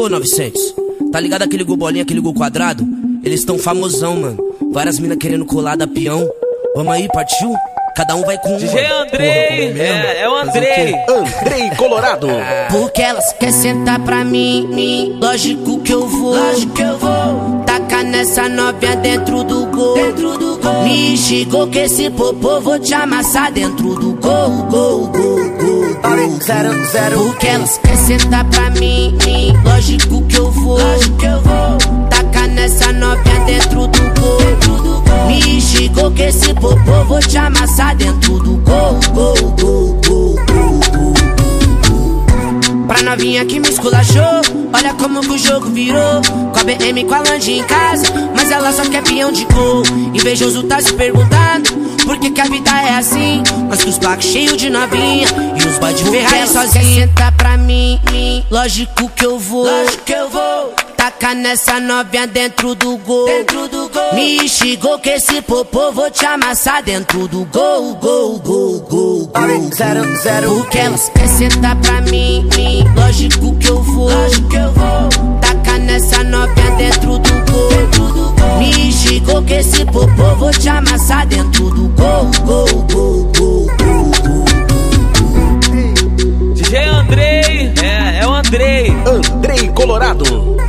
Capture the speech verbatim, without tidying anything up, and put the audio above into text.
Pô, novecentos, tá ligado aquele gol bolinha, aquele gol quadrado? Eles tão famosão, mano. Várias minas querendo colar da peão. Vamos aí, partiu? Cada um vai com um. D J Andrei, é, é o Andrei. Andrei Colorado. Porque elas querem sentar pra mim, mim. Lógico que eu vou, lógico que eu vou. Tacar nessa novinha dentro do gol, dentro do gol. Me xingou que esse popô vou te amassar dentro do gol, gol, gol, gol, gol. Zero, zero. Porque elas querem sentar pra mim, mim. Lógico que eu vou, lógico que eu vou. Tacar nessa novinha dentro do gol, dentro do gol. Me xingou que esse popô vou te amassar dentro do gol, gol, gol, gol, gol, gol. Pra novinha que me esculachou, olha como que o jogo virou. Com a B M, com a Land em casa, mas ela só quer peão de gol. Invejoso tá se perguntando por que que a vida é assim. Mas que os blacks cheios de novinha e os boy de Ferrari sozinha. Senta pra mim, mim, lógico que eu vou, lógico que eu vou. Taca nessa novinha dentro do gol, dentro do gol. Me xingou que esse popô vou te amassar dentro do gol, gol, gol, gol, gol. Zero, zero. Porque elas querem sentar pra mim, mim. Lógico que eu vou, lógico que eu vou. Taca nessa novinha dentro do gol, dentro do gol. Me xingou que esse popô vou te amassar dentro do gol, gol, gol, gol, gol, gol. D J Andrei, é, é o Andrei. Andrei Colorado.